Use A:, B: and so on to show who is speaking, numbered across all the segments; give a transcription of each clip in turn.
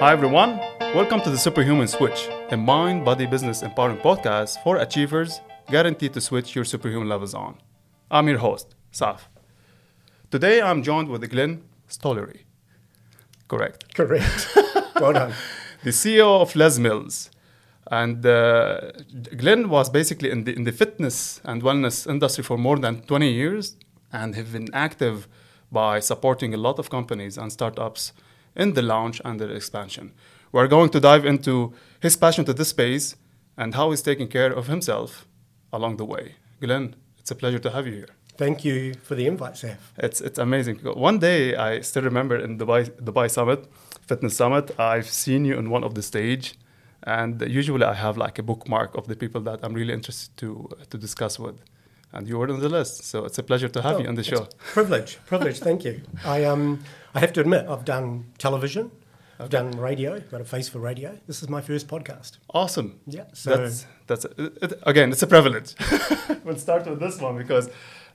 A: Hi everyone, welcome to the Superhuman Switch, a mind, body, business empowering podcast for achievers guaranteed to switch your superhuman levels on. I'm your host, Saf. Today I'm joined with Glenn Stollery. Correct.
B: Well done.
A: The CEO of Les Mills. And Glenn was basically in the fitness and wellness industry for more than 20 years and have been active by supporting a lot of companies and startups in the launch and the expansion. We're going to dive into his passion to this space and how he's taking care of himself along the way. Glenn, it's a pleasure to have you here.
B: Thank you for the invite, Saf.
A: It's amazing. One day, I still remember in Dubai Summit, Fitness Summit, I've seen you on one of the stage. And usually I have like a bookmark of the people that I'm really interested to discuss with. And you were on the list, so it's a pleasure to have you on the show.
B: Privilege, thank you. I have to admit, I've done television, I've done radio, got a face for radio. This is my first podcast.
A: Awesome.
B: Yeah. So
A: that's again, it's a privilege. We'll start with this one because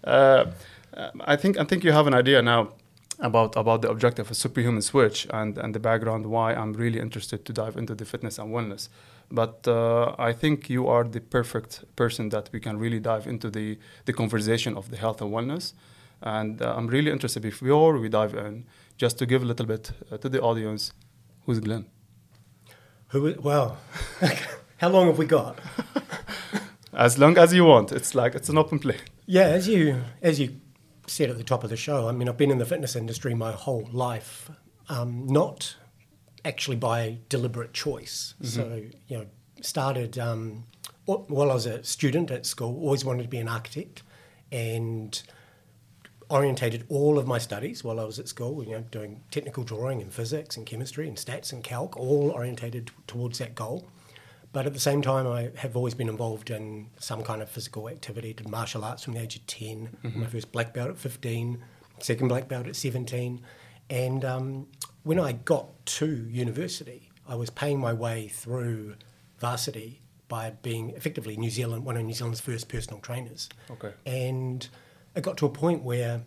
A: I think you have an idea now about the objective of Superhuman Switch and the background why I'm really interested to dive into the fitness and wellness. But I think you are the perfect person that we can really dive into the conversation of the health and wellness. And I'm really interested, before we dive in, just to give a little bit to the audience, who's Glenn?
B: Well, how long have we got?
A: As long as you want. It's an open play.
B: Yeah, as you said at the top of the show, I mean, I've been in the fitness industry my whole life, not actually by deliberate choice. Mm-hmm. So, started while I was a student at school, always wanted to be an architect and orientated all of my studies while I was at school, doing technical drawing and physics and chemistry and stats and calc, all orientated towards that goal. But at the same time, I have always been involved in some kind of physical activity. Did martial arts from the age of 10, my first black belt at 15, second black belt at 17. And when I got to university, I was paying my way through varsity by being effectively one of New Zealand's first personal trainers.
A: Okay.
B: And it got to a point where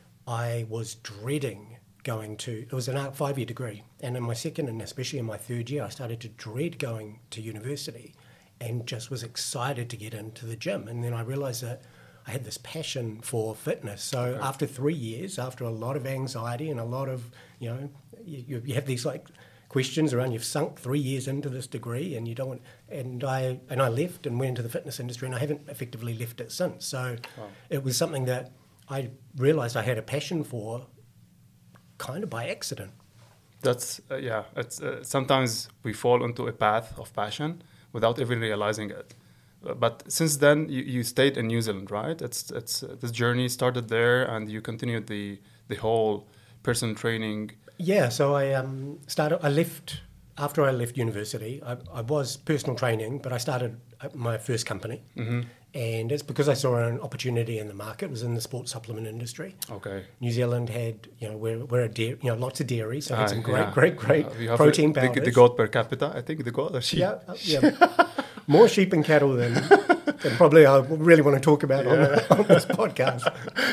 B: I was dreading it was an 5-year degree, and in my second and especially in my third year, I started to dread going to university and just was excited to get into the gym. And then I realised that I had this passion for fitness. So after 3 years, after a lot of anxiety and a lot of, you have these like questions around, you've sunk 3 years into this degree and you don't want, and I left and went into the fitness industry, and I haven't effectively left it since. So It was something that I realised I had a passion for kind of by accident.
A: That's, it's sometimes we fall into a path of passion without even realizing it. But since then, you stayed in New Zealand, right? It's this journey started there, and you continued the whole personal training.
B: Yeah, so I left, after I left university, I was personal training, but I started my first company. Mm-hmm. And it's because I saw an opportunity in the market. It was in the sports supplement industry.
A: Okay.
B: New Zealand had, we're a dairy, lots of dairy, so had some great protein powders.
A: The goat per capita, I think, the goat or sheep.
B: Yeah. More sheep and cattle than probably I really want to talk about on this podcast.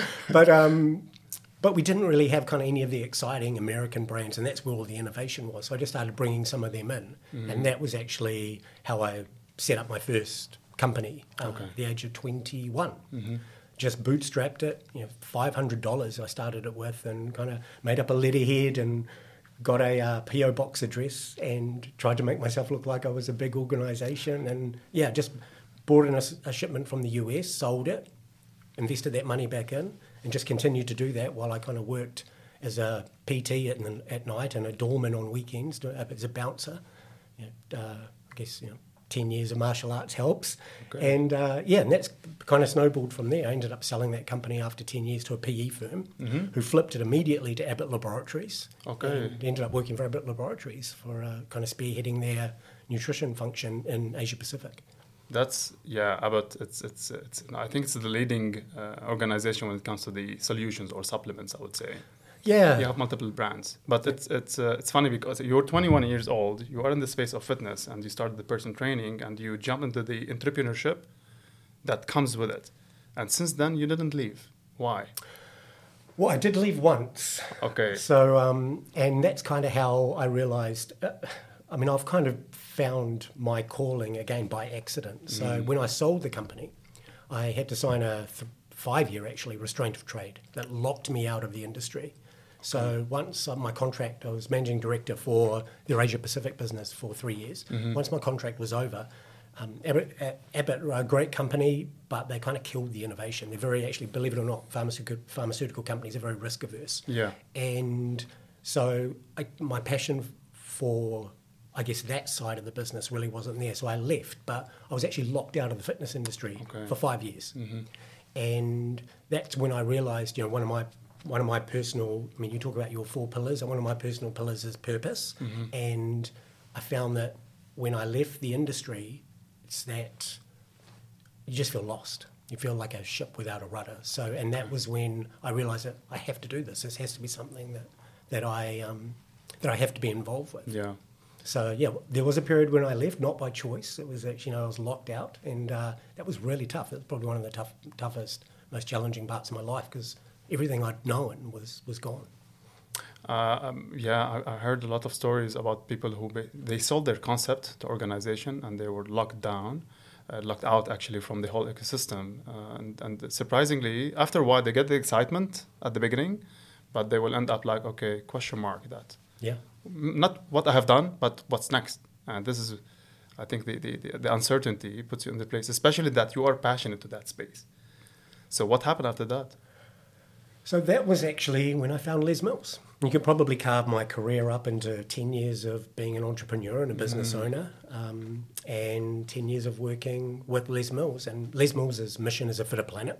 B: But we didn't really have kind of any of the exciting American brands, and that's where all the innovation was. So I just started bringing some of them in, and that was actually how I set up my first company at the age of 21. Mm-hmm. Just bootstrapped it, $500 I started it with, and kind of made up a letterhead and got a PO box address and tried to make myself look like I was a big organisation. And just brought in a shipment from the US, sold it, invested that money back in, and just continued to do that while I kind of worked as a PT at night and a doorman on weekends as a bouncer. I guess 10 years of martial arts helps. Okay. And and that's kind of snowballed from there. I ended up selling that company after 10 years to a PE firm who flipped it immediately to Abbott Laboratories. Okay. And ended up working for Abbott Laboratories for kind of spearheading their nutrition function in Asia Pacific.
A: That's, Abbott, it's I think it's the leading organization when it comes to the solutions or supplements, I would say.
B: Yeah.
A: You have multiple brands. But it's funny because you're 21 years old, you are in the space of fitness, and you started the personal training, and you jump into the entrepreneurship that comes with it. And since then, you didn't leave. Why?
B: Well, I did leave once.
A: Okay.
B: So, and that's kind of how I realised. I mean, I've kind of found my calling again by accident. So when I sold the company, I had to sign a 5-year actually restraint of trade that locked me out of the industry. So once my contract, I was managing director for the Asia Pacific business for 3 years. Once my contract was over, Abbott are a great company, but they kind of killed the innovation. They're very, actually, believe it or not, pharmaceutical companies are very risk averse.
A: Yeah.
B: And so my passion for, I guess, that side of the business really wasn't there. So I left, but I was actually locked out of the fitness industry for 5 years. And that's when I realised, you know, one of my personal, I mean, you talk about your 4 pillars, and one of my personal pillars is purpose. And I found that when I left the industry, it's that you just feel lost. You feel like a ship without a rudder. So, and that was when I realised that I have to do this. This has to be something that I have to be involved with.
A: Yeah.
B: So yeah, there was a period when I left, not by choice. It was actually, you know, I was locked out, and that was really tough. It was probably one of the toughest, most challenging parts of my life, because everything I'd known was gone.
A: I heard a lot of stories about people who they sold their concept to organization and they were locked out actually from the whole ecosystem. And surprisingly, after a while, they get the excitement at the beginning, but they will end up like, okay, question mark that.
B: Yeah.
A: Not what I have done, but what's next. And this is, I think, the uncertainty puts you in the place, especially that you are passionate to that space. So what happened after that?
B: So that was actually when I found Les Mills. You could probably carve my career up into 10 years of being an entrepreneur and a business owner, and 10 years of working with Les Mills. And Les Mills' mission is a fitter planet.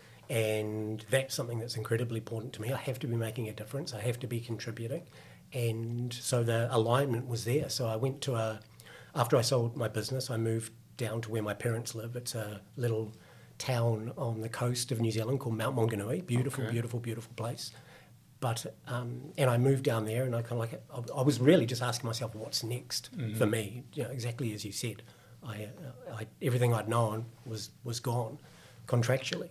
B: And that's something that's incredibly important to me. I have to be making a difference. I have to be contributing. And so the alignment was there. So I went to after I sold my business, I moved down to where my parents live. It's a little town on the coast of New Zealand called Mount Maunganui. Beautiful, beautiful, beautiful place. But and I moved down there, and I kind of I was really just asking myself, what's next for me? You know, exactly as you said, I everything I'd known was gone contractually,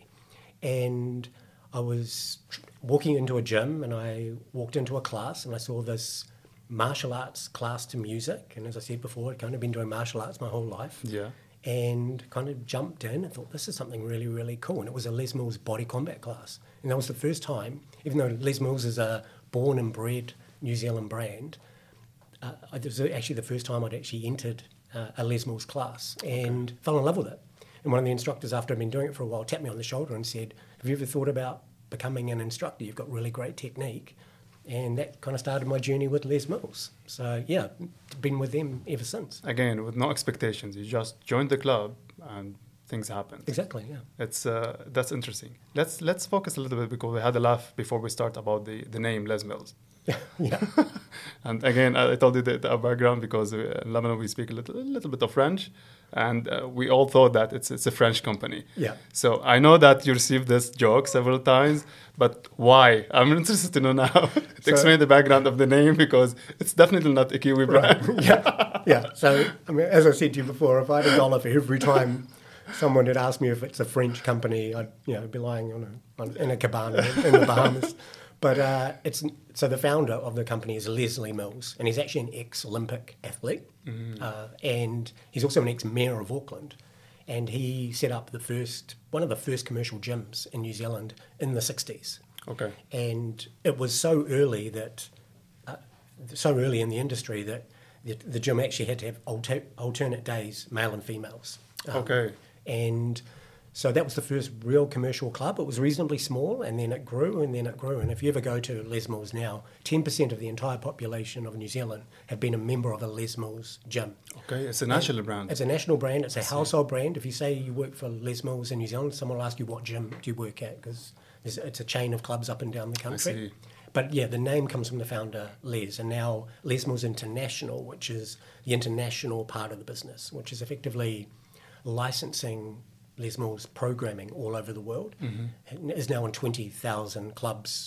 B: and I was walking into a gym, and I walked into a class, and I saw this martial arts class to music, and as I said before, I'd kind of been doing martial arts my whole life.
A: Yeah.
B: And kind of jumped in and thought, this is something really, really cool. And it was a Les Mills body combat class. And that was the first time, even though Les Mills is a born and bred New Zealand brand, it was actually the first time I'd actually entered a Les Mills class and fell in love with it. And one of the instructors, after I'd been doing it for a while, tapped me on the shoulder and said, have you ever thought about becoming an instructor? You've got really great technique. And that kind of started my journey with Les Mills. So, yeah, been with them ever since.
A: Again, with no expectations. You just joined the club and things happen.
B: Exactly, yeah.
A: It's that's interesting. Let's focus a little bit, because we had a laugh before we start about the name Les Mills.
B: Yeah.
A: And again, I told you our background, because in Lebanon we speak a little bit of French, and we all thought that it's a French company.
B: Yeah.
A: So I know that you received this joke several times, but why? I'm interested to know now. To explain the background of the name, because it's definitely not a Kiwi brand.
B: Right. Yeah. So, I mean, as I said to you before, if I had $1 for every time someone had asked me if it's a French company, I'd be lying in a cabana in the Bahamas. But so the founder of the company is Leslie Mills, and he's actually an ex-Olympic athlete, and he's also an ex-mayor of Auckland, and he set up one of the first commercial gyms in New Zealand in the 60s.
A: Okay.
B: And it was so early in the industry that the gym actually had to have alternate days, male and females.
A: Okay.
B: And so that was the first real commercial club. It was reasonably small, and then it grew, and then it grew. And if you ever go to Les Mills now, 10% of the entire population of New Zealand have been a member of a Les Mills gym.
A: Okay, it's a national brand.
B: It's a national brand. It's a household brand. If you say you work for Les Mills in New Zealand, someone will ask you, what gym do you work at? Because it's a chain of clubs up and down the country.
A: I see.
B: But yeah, the name comes from the founder, Les, and now Les Mills International, which is the international part of the business, which is effectively licensing Les Mills programming all over the world. It is now in 20,000 clubs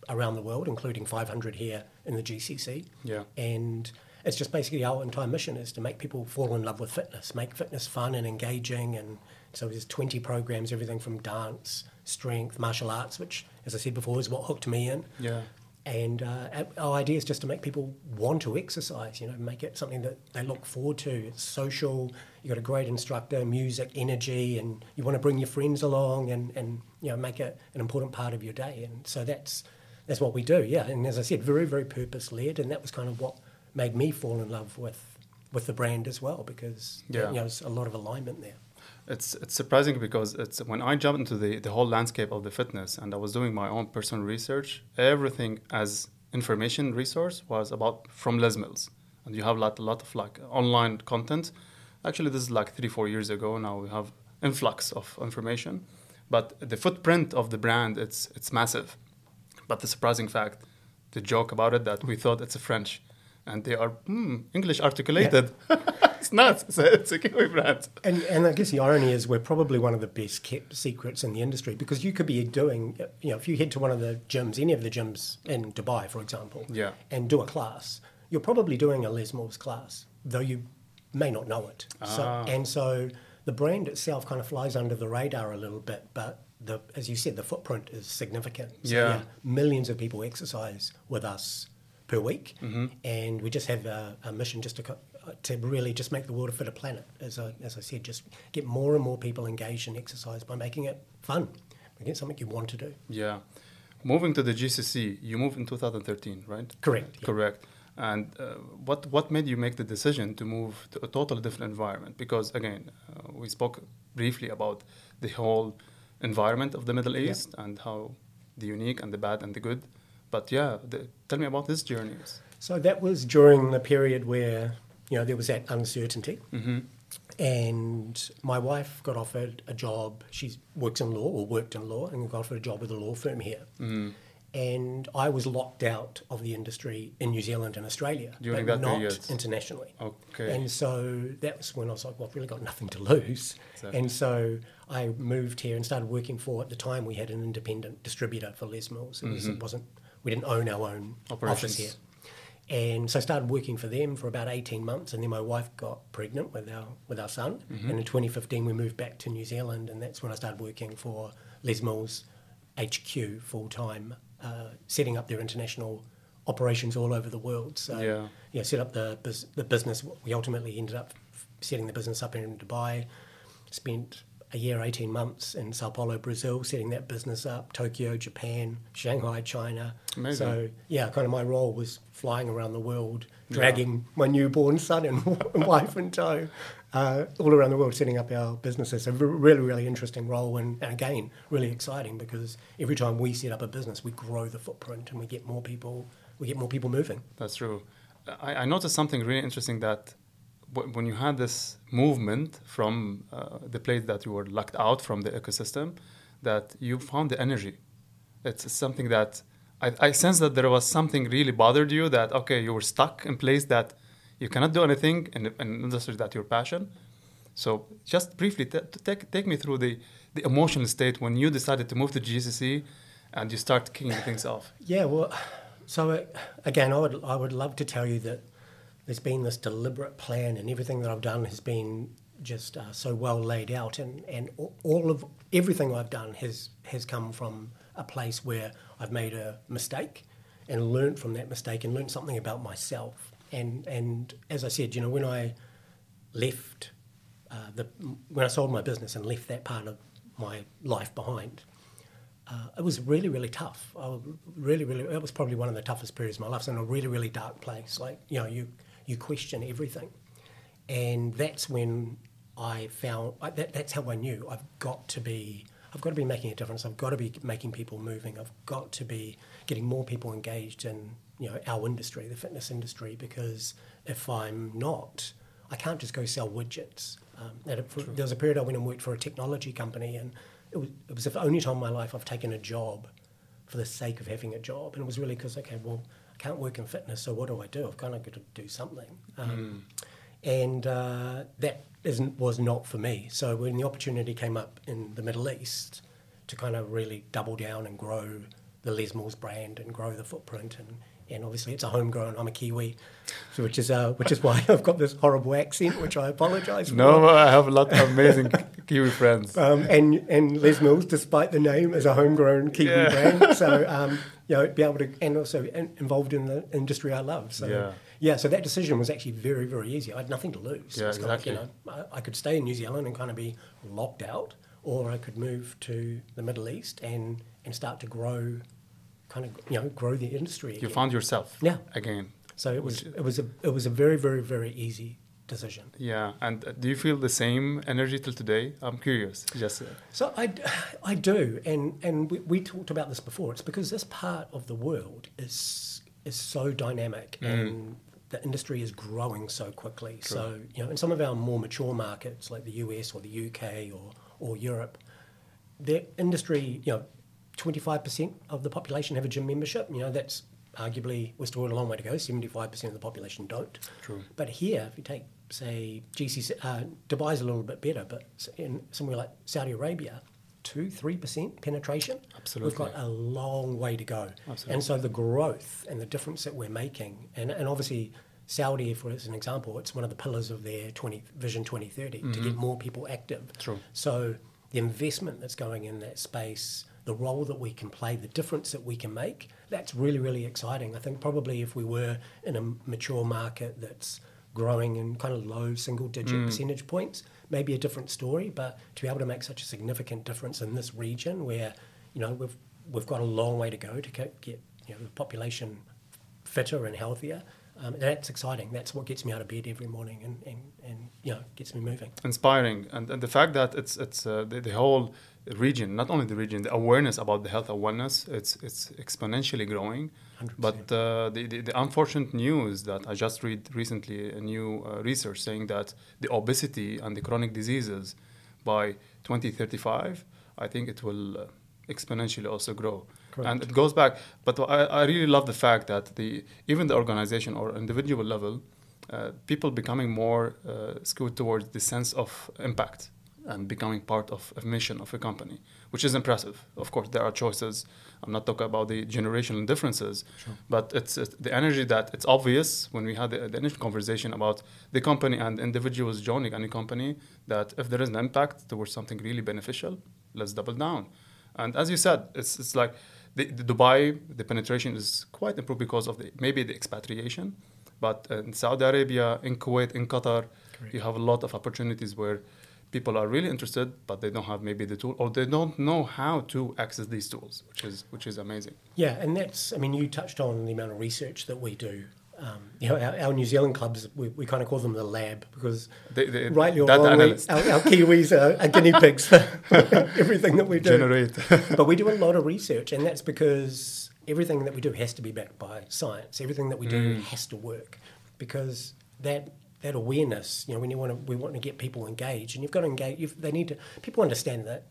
B: around the world, including 500 here in the GCC.
A: Yeah.
B: And it's just basically our entire mission is to make people fall in love with fitness, make fitness fun and engaging. And so there's 20 programs, everything from dance, strength, martial arts, which, as I said before, is what hooked me in.
A: Yeah.
B: And our idea is just to make people want to exercise, make it something that they look forward to. It's social, you've got a great instructor, music, energy, and you want to bring your friends along and make it an important part of your day. And so that's what we do, yeah. And as I said, very, very purpose-led, and that was kind of what made me fall in love with the brand as well, because there's a lot of alignment there.
A: It's surprising because it's when I jumped into the whole landscape of the fitness and I was doing my own personal research, everything as information resource was about from Les Mills. And you have a lot of like online content. Actually, this is like 3-4 years ago. Now we have influx of information. But the footprint of the brand, it's massive. But the surprising fact, the joke about it, that we thought it's a French. And they are English articulated. Yeah. It's nuts. It's a Kiwi brand.
B: And I guess the irony is we're probably one of the best kept secrets in the industry, because you could be doing, if you head to one of the gyms, any of the gyms in Dubai, for example, and do a class, you're probably doing a Les Mills class, though you may not know it. So the brand itself kind of flies under the radar a little bit, but as you said, the footprint is significant. So, millions of people exercise with us per week, and we just have a mission just to really just make the world a fitter planet. As I said, just get more and more people engaged in exercise by making it fun, making it something you want to do.
A: Yeah. Moving to the GCC, you moved in 2013, right?
B: Correct. Yeah.
A: Correct. And what made you make the decision to move to a totally different environment? Because again, we spoke briefly about the whole environment of the Middle East and how the unique and the bad and the good. But tell me about this journey.
B: So that was during the period where, there was that uncertainty.
A: Mm-hmm.
B: And my wife got offered a job. She worked in law, and got offered a job with a law firm here. Mm-hmm. And I was locked out of the industry in New Zealand and Australia,
A: during
B: but
A: that
B: not
A: period.
B: Internationally.
A: Okay.
B: And so that was when I was like, well, I've really got nothing to lose. Exactly. And so I moved here and started working for, at the time, we had an independent distributor for Les Mills. We didn't own our own office here. And so I started working for them for about 18 months, and then my wife got pregnant with our son. Mm-hmm. And in 2015, we moved back to New Zealand, and that's when I started working for Les Mills HQ full-time, setting up their international operations all over the world. So, set up the business. We ultimately ended up setting the business up in Dubai, spent a year, 18 months in Sao Paulo, Brazil, setting that business up, Tokyo, Japan, Shanghai, China.
A: Amazing.
B: So, kind of my role was flying around the world, dragging my newborn son and wife in tow, all around the world, setting up our businesses. A really, really interesting role, and again, really exciting, because every time we set up a business, we grow the footprint and we get more people moving.
A: That's true. I noticed something really interesting, that when you had this movement from the place that you were locked out from the ecosystem, that you found the energy. It's something that I sense that there was something really bothered you, that, okay, you were stuck in place that you cannot do anything in an industry that your passion. So just briefly, take me through the emotional state when you decided to move to GCC and you start kicking things off.
B: Yeah, well, so again, I would love to tell you that there's been this deliberate plan, and everything that I've done has been just so well laid out, and everything I've done has come from a place where I've made a mistake and learnt from that mistake and learnt something about myself. And as I said, when I left when I sold my business and left that part of my life behind, it was really, really tough. It was probably one of the toughest periods of my life. So in a really, really dark place, like, you question everything. And that's when I found, that's how I knew I've got to be making a difference. I've got to be making people moving. I've got to be getting more people engaged in, our industry, the fitness industry, because if I'm not, I can't just go sell widgets. There was a period I went and worked for a technology company, and it was the only time in my life I've taken a job for the sake of having a job. And it was really because, okay, well, I can't work in fitness, so what do I do? I've kind of got to do something. And that was not for me. So when the opportunity came up in the Middle East to kind of really double down and grow the Les Mills brand and grow the footprint. And obviously it's a homegrown. I'm a Kiwi, so which is why I've got this horrible accent, which I apologise for.
A: No, I have a lot of amazing Kiwi friends.
B: And Les Mills, despite the name, is a homegrown Kiwi brand. So be able to, and also involved in the industry I love. So so that decision was actually very, very easy. I had nothing to lose.
A: Yeah, exactly.
B: I could stay in New Zealand and kind of be locked out, or I could move to the Middle East and start to grow. Grow the industry again.
A: You found yourself again.
B: So it was a very, very, very easy decision.
A: Yeah, and do you feel the same energy till today? I'm curious.
B: So I do, and we talked about this before. It's because this part of the world is so dynamic and the industry is growing so quickly. True. So in some of our more mature markets like the US or the UK or Europe, the industry 25% of the population have a gym membership. That's arguably, we're still a long way to go. 75% of the population don't.
A: True.
B: But here, if you take, say, Dubai's a little bit better, but in somewhere like Saudi Arabia, 2-3% penetration.
A: Absolutely.
B: We've got a long way to go.
A: Absolutely.
B: And so the growth and the difference that we're making, and obviously Saudi, for as an example, it's one of the pillars of their Vision 2030 to get more people active.
A: True.
B: So the investment that's going in that space, the role that we can play, the difference that we can make, that's really, really exciting. I think probably if we were in a mature market that's growing in kind of low single-digit percentage points, maybe a different story. But to be able to make such a significant difference in this region where, we've got a long way to go to get the population fitter and healthier, that's exciting. That's what gets me out of bed every morning and gets me moving.
A: Inspiring. And the fact that it's the whole region, not only the region, the awareness about the health and wellness, it's exponentially growing.
B: 100%.
A: But the unfortunate news that I just read recently, a new research saying that the obesity and the chronic diseases by 2035, I think it will exponentially also grow. Correct. And it goes back, but I really love the fact that even the organization or individual level, people becoming more skewed towards the sense of impact and becoming part of a mission of a company, which is impressive. Of course, there are choices. I'm not talking about the generational differences, sure. But it's the energy that it's obvious when we had the initial conversation about the company and individuals joining any company, that if there is an impact towards something really beneficial, let's double down. And as you said, it's like the Dubai, the penetration is quite improved because of maybe the expatriation. But in Saudi Arabia, in Kuwait, in Qatar, correct, you have a lot of opportunities where people are really interested, but they don't have maybe the tool, or they don't know how to access these tools, which is amazing.
B: Yeah, and you touched on the amount of research that we do. Our New Zealand clubs, we kind of call them the lab because rightly or wrongly, our Kiwis are guinea pigs for everything that we do.
A: Generate.
B: But we do a lot of research, and that's because everything that we do has to be backed by science. Everything that we do has to work, because that awareness, when we want to get people engaged, and you've got to engage. People understand that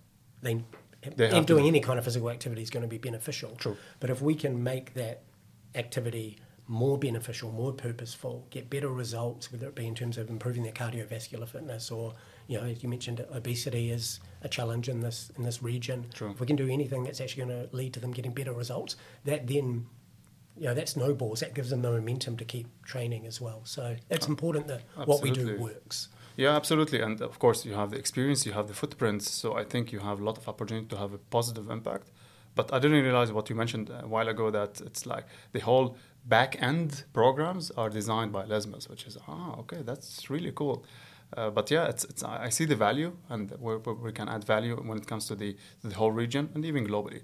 B: doing any kind of physical activity is going to be beneficial.
A: True.
B: But if we can make that activity more beneficial, more purposeful, get better results, whether it be in terms of improving their cardiovascular fitness, or as you mentioned, obesity is a challenge in this region.
A: True.
B: If we can do anything that's actually going to lead to them getting better results, that then that snowballs, that gives them the momentum to keep training as well. So it's important that what we do works.
A: Yeah, absolutely. And of course, you have the experience, you have the footprints. So I think you have a lot of opportunity to have a positive impact. But I didn't realize what you mentioned a while ago, that it's like the whole back-end programs are designed by Les Mills, which is, okay, that's really cool. But yeah, I see the value, and where we can add value when it comes to the whole region and even globally.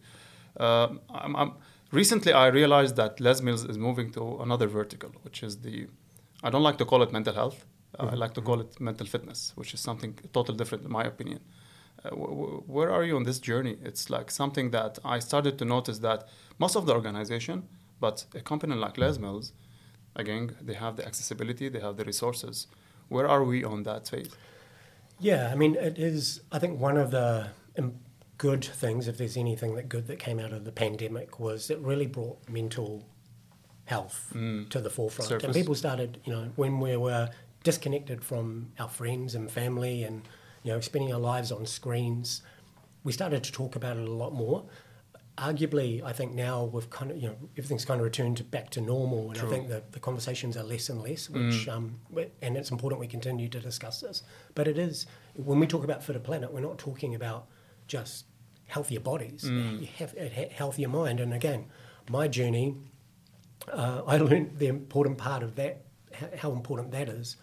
A: Recently, I realized that Les Mills is moving to another vertical, which is I don't like to call it mental health. I like to call it mental fitness, which is something totally different in my opinion. Where are you on this journey? It's like something that I started to notice that most of the organization, but a company like Les Mills, again, they have the accessibility, they have the resources. Where are we on that phase?
B: Yeah, it is, I think one of the good things, if there's anything that came out of the pandemic, was it really brought mental health to the forefront. Surface. And people started, when we were disconnected from our friends and family and, spending our lives on screens, we started to talk about it a lot more. arguably, I think now we've kind of, everything's kind of returned back to normal, and
A: True.
B: I think that the conversations are less and less, which, and it's important we continue to discuss this. But it is, when we talk about Fitter Planet, we're not talking about just healthier bodies, you have a healthier mind. And again, my journey, I learned the important part of that, how important that is,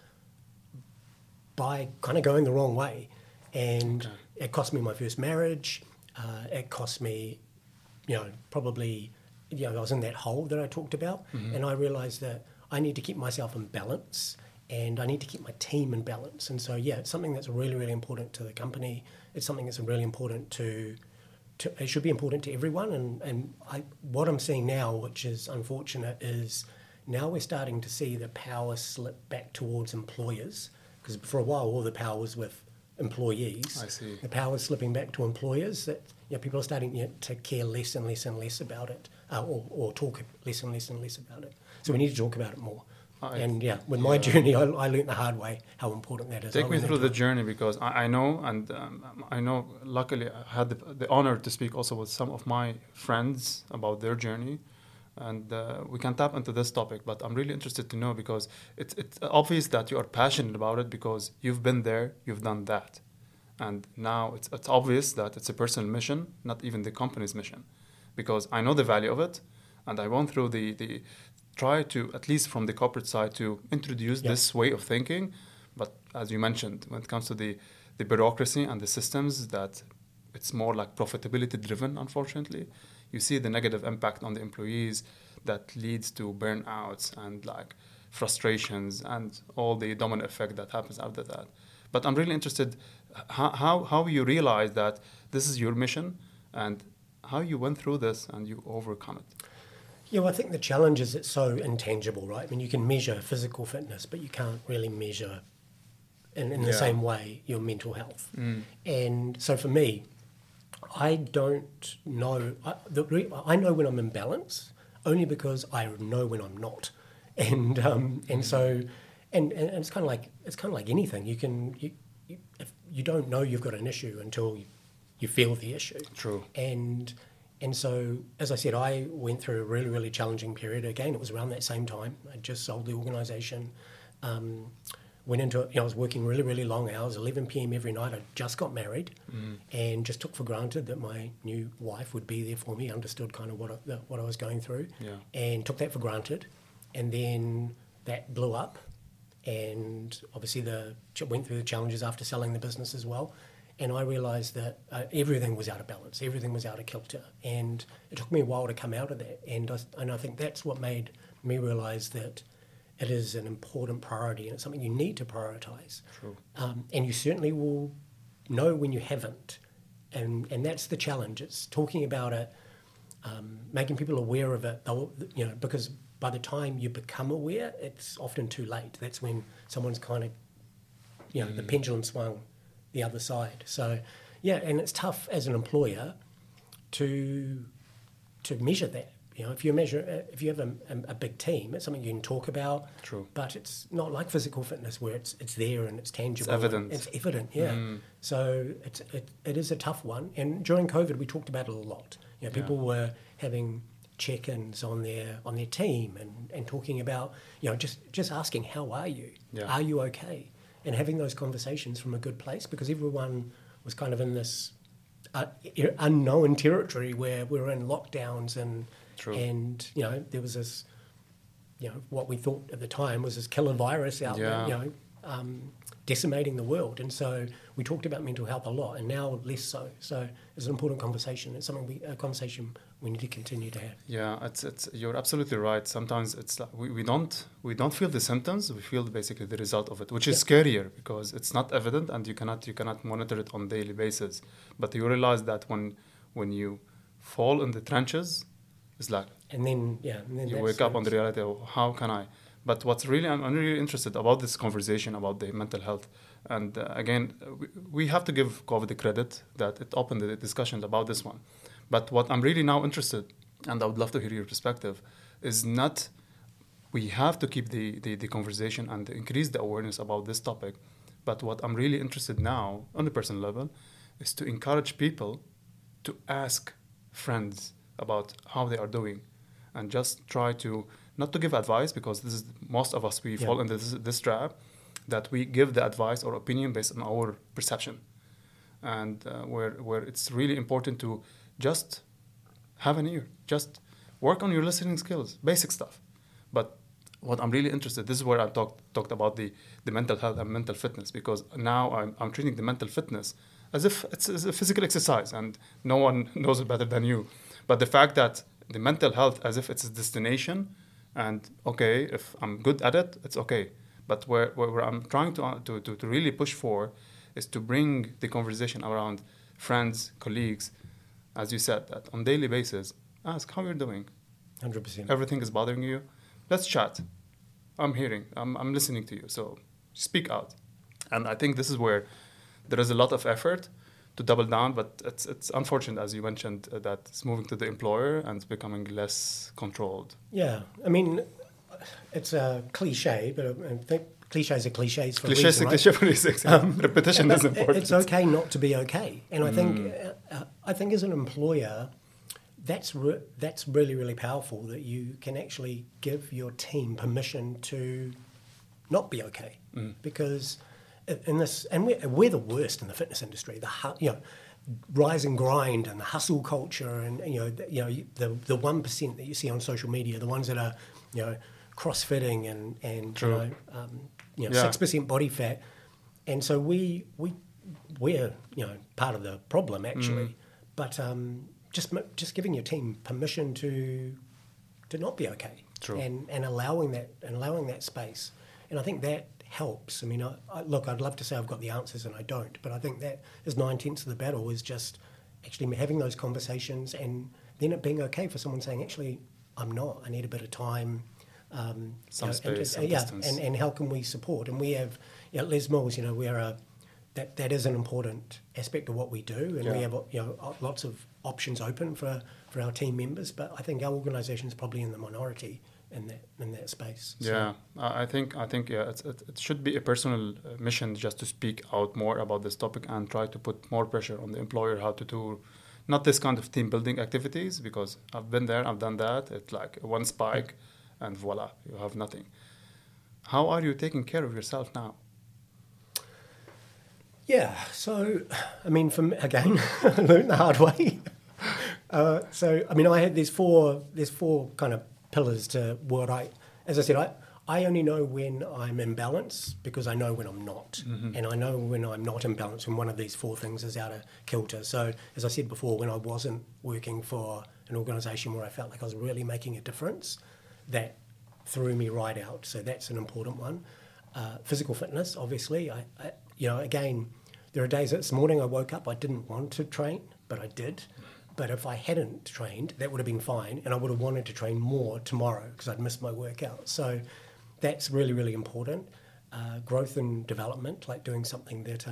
B: by kind of going the wrong way. And it cost me my first marriage, it cost me, probably, I was in that hole that I talked about, and I realised that I need to keep myself in balance, and I need to keep my team in balance. And so, it's something that's really, really important to the company. It's something that's really important to it should be important to everyone. And what I'm seeing now, which is unfortunate, is now we're starting to see the power slip back towards employers, because for a while all the power was with employees.
A: I see.
B: The power is slipping back to employers, that people are starting to care less and less and less about it, or talk less and less and less about it. So we need to talk about it more. With my journey, I learned the hard way how important that is.
A: Take me through the journey, because I know, and I know, luckily I had the honor to speak also with some of my friends about their journey, and we can tap into this topic, but I'm really interested to know, because it's obvious that you are passionate about it, because you've been there, you've done that, and now it's obvious that it's a personal mission, not even the company's mission, because I know the value of it, and I went through the try to, at least from the corporate side, to introduce this way of thinking. But as you mentioned, when it comes to the bureaucracy and the systems, that it's more like profitability driven, unfortunately. You see the negative impact on the employees that leads to burnouts and like frustrations and all the domino effect that happens after that. But I'm really interested how you realize that this is your mission, and how you went through this and you overcome it.
B: Yeah, well, I think the challenge is it's so intangible, right? I mean, you can measure physical fitness, but you can't really measure in the same way your mental health. And so for me, I don't know. I know when I'm in balance only because I know when I'm not. And so it's kind of like anything. If you don't know you've got an issue until you feel the issue.
A: True.
B: And so, as I said, I went through a really, really challenging period. Again, it was around that same time. I just sold the organisation. Went into it, I was working really, really long hours, 11 p.m. every night. I just got married and just took for granted that my new wife would be there for me, understood kind of what I was going through, and took that for granted. And then that blew up, and obviously went through the challenges after selling the business as well. And I realised that everything was out of balance, everything was out of kilter, and it took me a while to come out of that. And I think that's what made me realise that it is an important priority, and it's something you need to prioritise.
A: True.
B: And you certainly will know when you haven't, and that's the challenge. It's talking about it, making people aware of it. Because by the time you become aware, it's often too late. That's when someone's kind of, the pendulum swung the other side. So, and it's tough as an employer to measure that. If you have a big team, it's something you can talk about.
A: True.
B: But it's not like physical fitness where it's there and it's tangible.
A: It's evident.
B: It's evident, yeah. So it is a tough one. And during COVID, we talked about it a lot. People were having check-ins on their team and talking about, just asking, how are you?
A: Yeah.
B: Are you okay? And having those conversations from a good place, because everyone was kind of in this unknown territory where we were in lockdowns and
A: True.
B: And there was this, what we thought at the time was this killer virus out there, decimating the world. And so we talked about mental health a lot, and now less so. So it's an important conversation. It's a conversation we need to continue to have.
A: Yeah, it's you're absolutely right. Sometimes it's like we don't feel the symptoms. We feel basically the result of it, which is scarier because it's not evident and you cannot monitor it on a daily basis. But you realize that when you fall in the trenches, it's like
B: and then
A: you wake up on the reality of how can I. But I'm really interested about this conversation about the mental health. And again, we have to give COVID the credit that it opened the discussions about this one. But what I'm really now interested, and I would love to hear your perspective, is not we have to keep the conversation and increase the awareness about this topic. But what I'm really interested now on the personal level is to encourage people to ask friends, about how they are doing, and just try to not to give advice, because this is most of us, we fall into this trap, that we give the advice or opinion based on our perception, and where it's really important to just have an ear, just work on your listening skills, basic stuff. But what I'm really interested, this is where I talked about the mental health and mental fitness, because now I'm treating the mental fitness as if it's a physical exercise and no one knows it better than you. But the fact that the mental health as if it's a destination, and okay, if I'm good at it, it's okay. But where I'm trying to really push for is to bring the conversation around friends, colleagues, as you said, that on daily basis, ask how you're doing.
B: 100%.
A: Everything is bothering you? Let's chat. I'm hearing, I'm listening to you, so speak out. And I think this is where there is a lot of effort to double down, but it's unfortunate, as you mentioned, that it's moving to the employer and it's becoming less controlled.
B: Yeah, I mean, it's a cliche, but I think cliches are cliches for a
A: Cliché,
B: reason, right?
A: cliché for reason. Repetition is important.
B: It's okay not to be okay, and I think as an employer, that's really, really powerful, that you can actually give your team permission to not be okay, because in this, and we're the worst in the fitness industry. Rise and grind and the hustle culture, and the 1% that you see on social media, the ones that are crossfitting and 6% body fat, and so we're part of the problem actually, but just giving your team permission to not be okay.
A: True.
B: and allowing that space, and I think that helps. I mean, I'd love to say I've got the answers, and I don't, but I think that is 9/10 of the battle, is just actually having those conversations, and then it being okay for someone saying, actually, I'm not, I need a bit of time,
A: some space, some distance.
B: And how can we support? And we have at Les Mills, we're that is an important aspect of what we do, and we have lots of options open for our team members, but I think our organisation is probably in the minority in that space.
A: Yeah, I think it should be a personal mission just to speak out more about this topic and try to put more pressure on the employer how to do not this kind of team building activities, because I've been there, I've done that. It's like one spike and voila, you have nothing. How are you taking care of yourself now?
B: Yeah, so I mean, again, I learned the hard way. So I mean, there's four kind of pillars to what as I said, I only know when I'm in balance because I know when I'm not. And I know when I'm not in balance when one of these four things is out of kilter. So as I said before, when I wasn't working for an organisation where I felt like I was really making a difference, that threw me right out. So that's an important one. Physical fitness, obviously. Again, there are days. This morning I woke up, I didn't want to train, but I did. But if I hadn't trained, that would have been fine, and I would have wanted to train more tomorrow because I'd missed my workout. So that's really, really important. Growth and development, like doing something that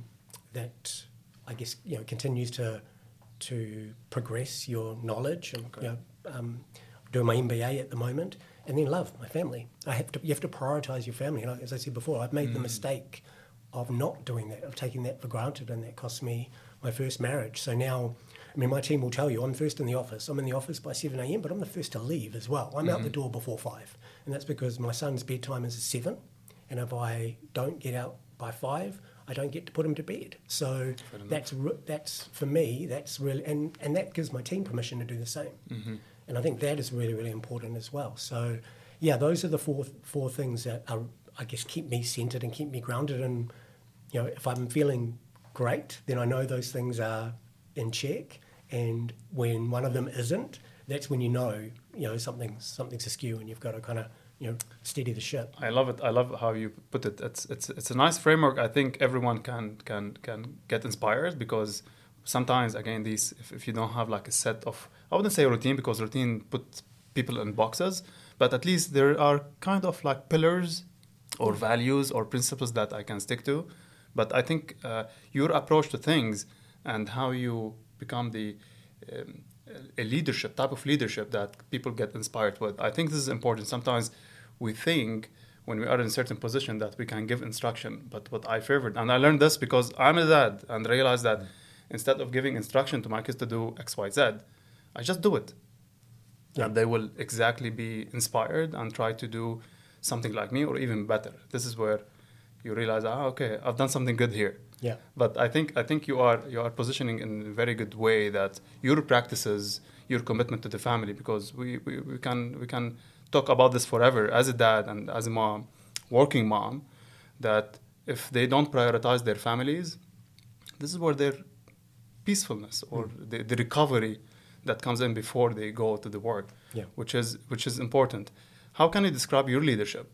B: I guess continues to progress your knowledge, and doing my MBA at the moment, and then love my family. You have to prioritise your family. And as I said before, I've made the mistake of not doing that, of taking that for granted, and that cost me my first marriage. So now, I mean, my team will tell you I'm first in the office. I'm in the office by 7 a.m, but I'm the first to leave as well. I'm out the door before 5. And that's because my son's bedtime is at 7. And if I don't get out by 5, I don't get to put him to bed. So that's for me, that's really, and that gives my team permission to do the same. And I think that is really, really important as well. So, yeah, those are the four things that are, I guess, keep me centred and keep me grounded. And, if I'm feeling great, then I know those things are in check, and when one of them isn't, that's when something's askew, and you've got to kind of steady the ship.
A: I love it. I love how you put it. It's a nice framework. I think everyone can get inspired, because sometimes, again, if you don't have like a set of, I wouldn't say routine, because routine puts people in boxes, but at least there are kind of like pillars or values or principles that I can stick to. But I think your approach to things and how you become a leadership, type of leadership that people get inspired with. I think this is important. Sometimes we think when we are in a certain position that we can give instruction, but what I favored, and I learned this because I'm a dad, and realized that instead of giving instruction to my kids to do X, Y, Z, I just do it.
B: Yeah.
A: And they will exactly be inspired and try to do something like me or even better. This is where you realize, okay, I've done something good here.
B: Yeah.
A: But I think you are positioning in a very good way that your practices, your commitment to the family, because we can talk about this forever as a dad and as a mom, working mom, that if they don't prioritize their families, this is where their peacefulness or the recovery that comes in before they go to the work,
B: Yeah.
A: which is important. How can you describe your leadership?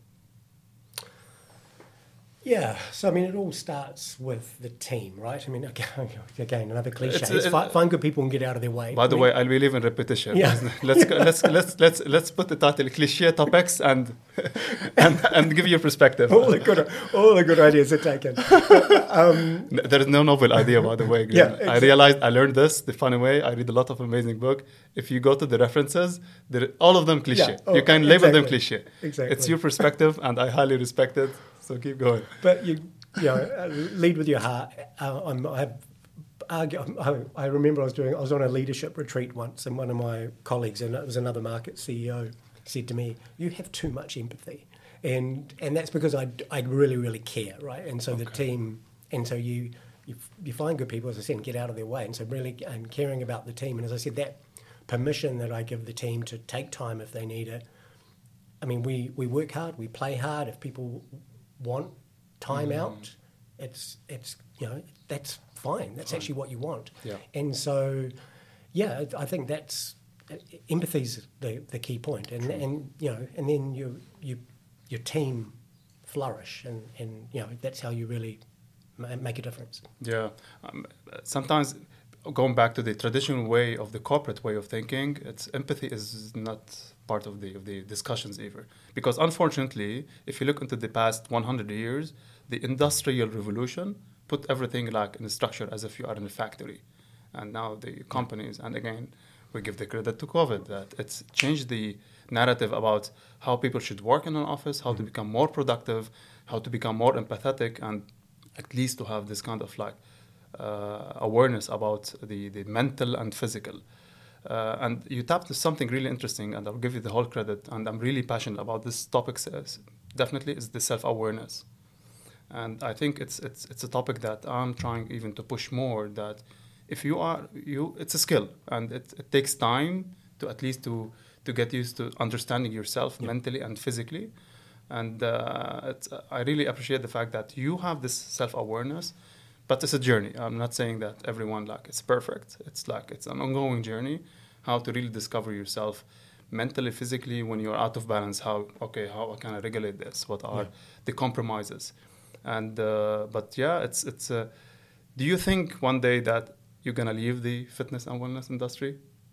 B: Yeah, so I mean, it all starts with the team, right? I mean, again, another cliche.
A: It's-
B: Find good people and get out of their way.
A: By the way, I believe in repetition.
B: Yeah.
A: Let's put the title "Cliche Topics" and give your perspective.
B: all the good ideas are taken.
A: There is no novel idea, by the way. Graham.
B: Yeah, exactly.
A: I realized I learned this the funny way. I read a lot of amazing books. If you go to the references, all of them cliche.
B: Yeah. Oh,
A: you can label them
B: exactly.
A: cliche.
B: Exactly.
A: It's your perspective, and I highly respect it. So keep going.
B: But lead with your heart. I remember I was on a leadership retreat once, and one of my colleagues, and it was another market CEO, said to me, "You have too much empathy," and that's because I really care, right? And so the team, and so you find good people, as I said, and get out of their way, and so really and caring about the team, and as I said, that permission that I give the team to take time if they need it. I mean, we work hard, we play hard. If people want time out, it's that's fine. That's actually what you want.
A: Yeah.
B: And so, yeah, I think that's empathy's the key point, and then your team flourish, and that's how you really make a difference.
A: Yeah. Sometimes going back to the traditional way of the corporate way of thinking, empathy is not part of the discussions either. Because unfortunately, if you look into the past 100 years, the industrial revolution put everything like in a structure as if you are in a factory. And now the companies, and again, we give the credit to COVID, that it's changed the narrative about how people should work in an office, how to become more productive, how to become more empathetic, and at least to have this kind of like awareness about the mental and physical. And you tapped something really interesting, and I'll give you the whole credit, and I'm really passionate about this topic. Definitely is the self-awareness. And I think it's a topic that I'm trying even to push more, that if it's a skill, and it takes time to at least to get used to understanding yourself mentally and physically. And I really appreciate the fact that you have this self-awareness, but it's a journey. I'm not saying that everyone it's perfect. It's an ongoing journey, how to really discover yourself mentally, physically, when you're out of balance, how can I regulate this? What are the compromises? And but yeah, it's do you think one day that you're gonna leave the fitness and wellness industry?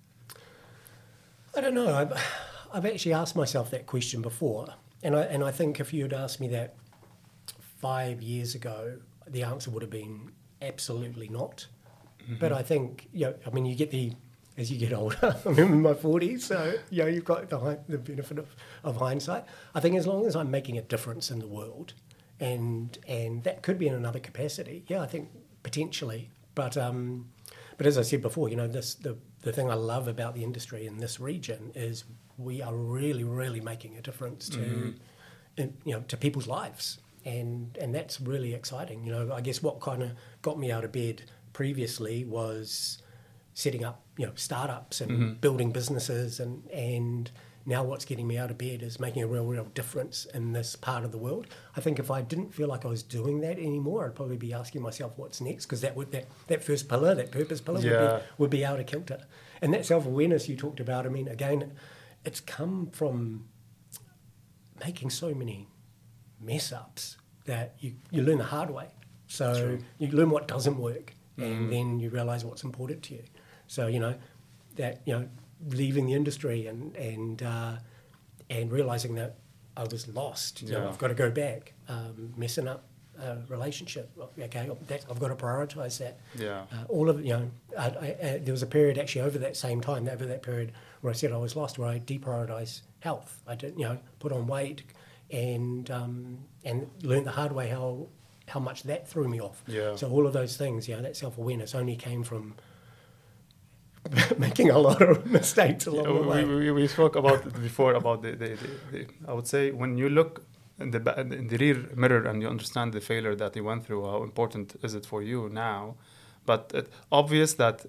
B: I don't know. I've actually asked myself that question before, and I think if you had asked me that 5 years ago, the answer would have been absolutely not. Mm-hmm. But I think I mean, you get as you get older. I'm in my 40s, so you've got the benefit of hindsight. I think as long as I'm making a difference in the world, and that could be in another capacity. Yeah, I think potentially. But as I said before, the thing I love about the industry in this region is we are really, really making a difference to people's lives, and that's really exciting. I guess what kind of got me out of bed previously was setting up startups and building businesses, and now what's getting me out of bed is making a real difference in this part of the world. I think if I didn't feel like I was doing that anymore, I'd probably be asking myself what's next, because that first pillar, that purpose pillar, would be out of kilter. And that self-awareness you talked about, I mean, again, it's come from making so many mess-ups that you learn the hard way. So you learn what doesn't work, and then you realise what's important to you. So, leaving the industry and realising that I was lost. I've got to go back. Messing up a relationship. Okay, I've got to prioritise that.
A: Yeah.
B: All of there was a period actually over that same time, over that period where I said I was lost, where I deprioritised health. I did, put on weight and learned the hard way how much that threw me off.
A: Yeah.
B: So all of those things, that self-awareness only came from making a lot of mistakes along the way.
A: We spoke about it before about the I would say when you look in the rear mirror and you understand the failure that you went through, how important is it for you now? But it's obvious that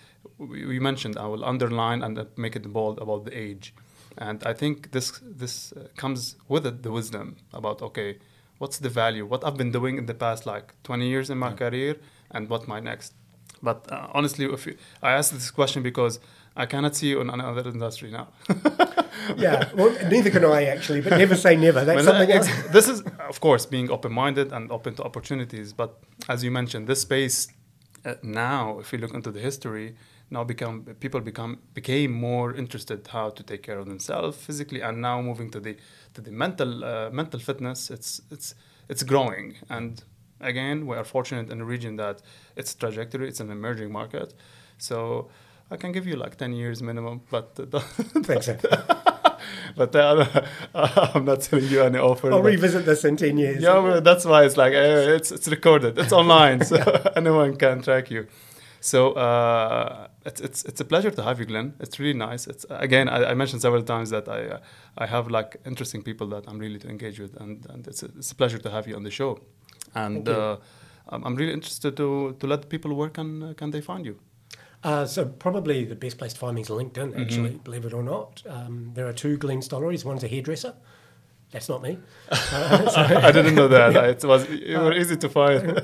A: we mentioned, I will underline and make it bold about the age. And I think this comes with it, the wisdom about, okay, what's the value? What I've been doing in the past, like 20 years in my career, and what my next. But honestly, I asked this question because I cannot see you in another industry now.
B: Yeah, well, neither can I actually, but never say never. That's something else.
A: This is, of course, being open-minded and open to opportunities. But as you mentioned, this space now, if you look into the history, now people became more interested how to take care of themselves physically, and now moving to the mental fitness. It's growing, and again, we are fortunate in a region that its trajectory, it's an emerging market. So I can give you like 10 years minimum, but
B: Thanks, Ed.
A: but I'm not telling you any offer.
B: I'll revisit this in 10 years.
A: Yeah, well, that's why it's like it's recorded, it's online, so anyone can track you. So it's a pleasure to have you, Glenn. It's really nice. It's again, I mentioned several times that I have like interesting people that I'm really to engage with, and it's a pleasure to have you on the show. And I'm really interested to let people work. Can they find you?
B: So probably the best place to find me is LinkedIn, actually, believe it or not. There are two Glenn Stolleries. One's a hairdresser. That's not me.
A: I didn't know that. You were easy to find.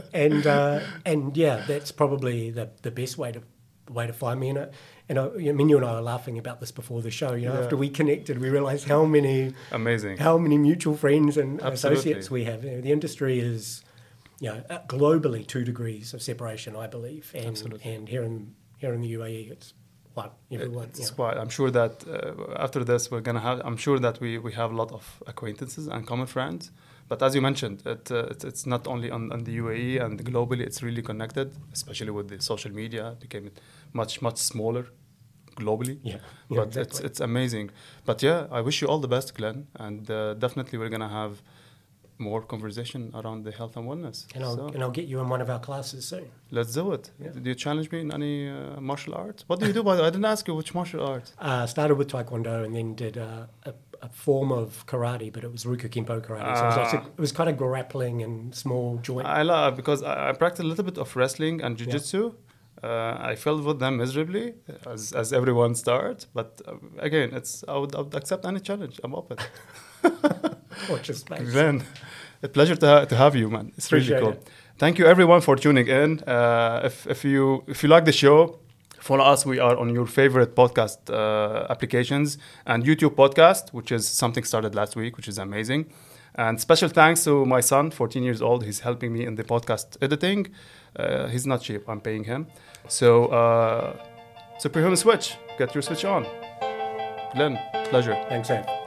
B: And yeah, that's probably the best way to find me. And I mean, you and I were laughing about this before the show. After we connected, we realised how many mutual friends and associates we have. The industry is, globally 2 degrees of separation, I believe, and here in the UAE, it's one. Everyone.
A: It's quite. I'm sure that after this, we're gonna have. I'm sure that we have a lot of acquaintances and common friends. But as you mentioned, it's not only on the UAE and globally. It's really connected, especially with the social media. It became much smaller globally.
B: Yeah,
A: but
B: exactly.
A: it's amazing. But yeah, I wish you all the best, Glenn, and definitely we're gonna have more conversation around the health and wellness.
B: And I'll get you in one of our classes soon.
A: Let's do it.
B: Yeah.
A: Do you challenge me in any martial arts? What do you do? By the way? I didn't ask you which martial arts.
B: Started with Taekwondo and then did a form of karate, but it was Ruka Kempo karate. So it was kind of grappling and small joint.
A: I love because I practiced a little bit of wrestling and jiu-jitsu. I failed with them miserably, as everyone starts. But again, I would accept any challenge. I'm open.
B: Watch your space.
A: Glenn, a pleasure to have you, man. It's really cool. Thank you, everyone, for tuning in. If you like the show, follow us. We are on your favorite podcast applications and YouTube podcast, which is something started last week, which is amazing. And special thanks to my son, 14 years old. He's helping me in the podcast editing. He's not cheap. I'm paying him. So, Superhuman Switch. Get your switch on. Glenn, pleasure.
B: Thanks, Ed.